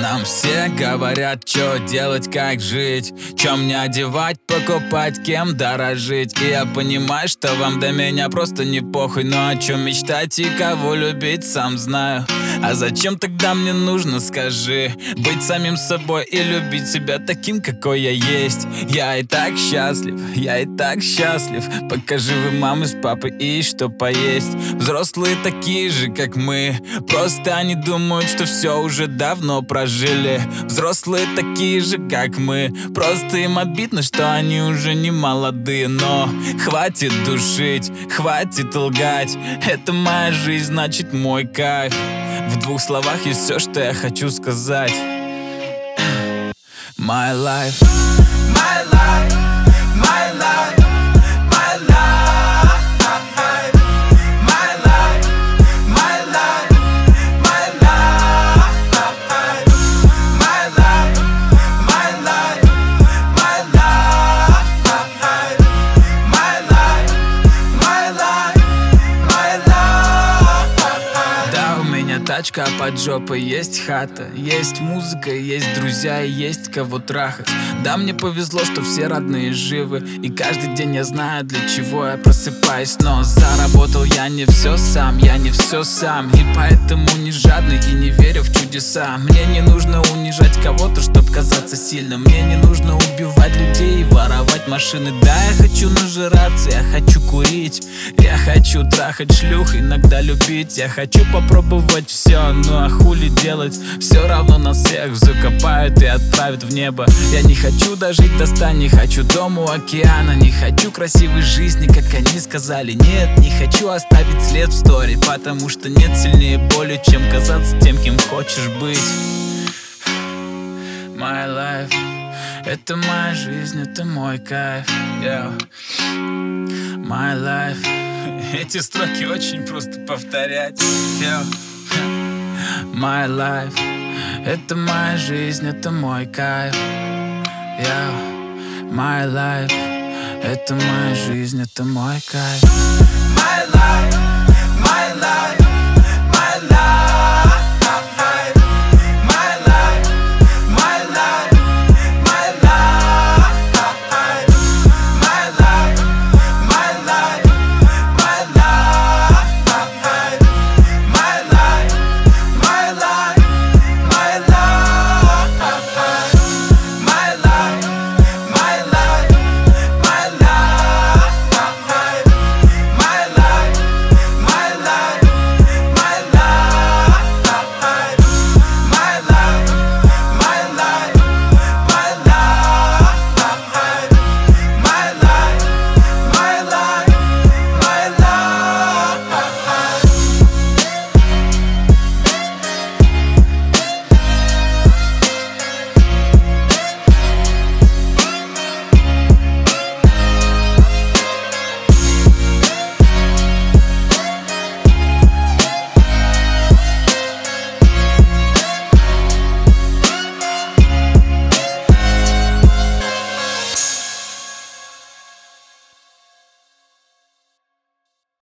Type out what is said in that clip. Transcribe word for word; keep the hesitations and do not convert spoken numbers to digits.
Нам все говорят, что делать, как жить, чё мне одевать, покупать, кем дорожить. И я понимаю, что вам до меня просто не похуй, но о чем мечтать и кого любить, сам знаю. А зачем тогда мне нужно, скажи, быть самим собой и любить себя таким, какой я есть? Я и так счастлив, я и так счастлив. Покажи вы мамы с папой и что поесть. Взрослые такие же, как мы, просто они думают, что все уже давно прожили. Взрослые такие же, как мы, просто им обидно, что они уже не молодые. Но хватит душить, хватит лгать, это моя жизнь, значит мой кайф. В двух словах есть все, что я хочу сказать. My life, my life, my life, my life, my life, my life, my life, my life, my life, my life, my life, my life, my life. Да, у меня тачка, а под жопой есть хата, есть музыка, есть друзья и есть кого трахать. Да, мне повезло, что все родные живы, и каждый день я знаю, для чего я просыпаюсь. Но заработал я не все сам, я не все сам, и поэтому не жадный и не верю в чудеса. Мне не нужно унижать кого-то, чтоб казаться сильным. Мне не нужно убивать людей и воровать машины. Да, я хочу нажираться, я хочу курить, я хочу трахать шлюх, иногда любить. Я хочу попробовать все, ну а хули делать? Все равно нас всех закопают и отправят в небо. Я не хочу дожить до ста, не хочу дом у океана, не хочу красивой жизни, как они сказали. Нет, не хочу оставить след в стори, потому что нет сильнее боли, чем казаться тем, кем хочешь быть. My life, это моя жизнь, это мой кайф. Yeah. My life. Эти строки очень просто повторять. Yeah. My life, это моя жизнь, это мой кайф. Yeah. My life, это моя жизнь, это мой кайф. My life.